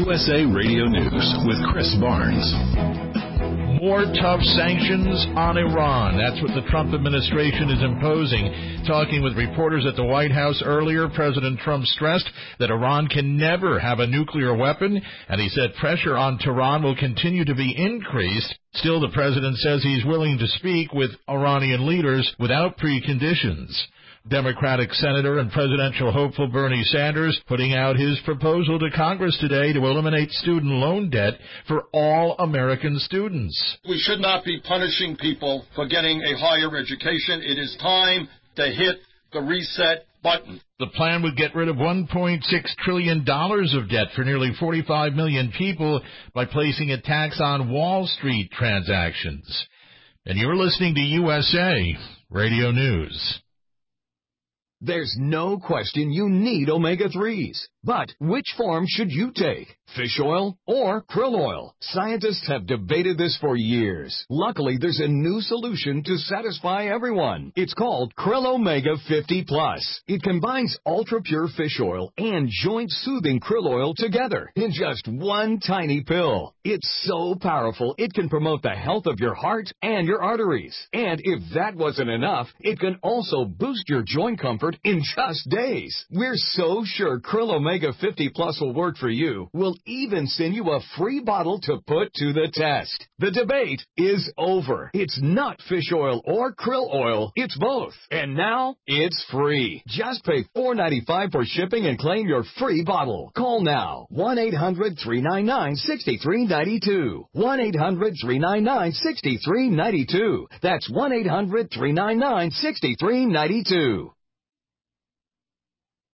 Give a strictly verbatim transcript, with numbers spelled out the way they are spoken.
U S A Radio News with Chris Barnes. More tough sanctions on Iran. That's what the Trump administration is imposing. Talking with reporters at the White House earlier, President Trump stressed that Iran can never have a nuclear weapon, and he said pressure on Tehran will continue to be increased. Still, the president says he's willing to speak with Iranian leaders without preconditions. Democratic Senator and presidential hopeful Bernie Sanders putting out his proposal to Congress today to eliminate student loan debt for all American students. We should not be punishing people for getting a higher education. It is time to hit the reset button. The plan would get rid of one point six trillion dollars of debt for nearly forty-five million people by placing a tax on Wall Street transactions. And you're listening to U S A Radio News. There's no question you need omega threes. But which form should you take? Fish oil or krill oil? Scientists have debated this for years. Luckily, there's a new solution to satisfy everyone. It's called Krill Omega fifty plus. It combines ultra-pure fish oil and joint-soothing krill oil together in just one tiny pill. It's so powerful, it can promote the health of your heart and your arteries. And if that wasn't enough, it can also boost your joint comfort in just days. We're so sure Krill Omega fifty plus will work for you. We'll even send you a free bottle to put to the test. The debate is over. It's not fish oil or krill oil. It's both. And now it's free. Just pay four dollars and ninety-five cents for shipping and claim your free bottle. Call now. one eight hundred three nine nine six three nine two. one eight hundred three nine nine six three nine two. That's one eight hundred three nine nine six three nine two.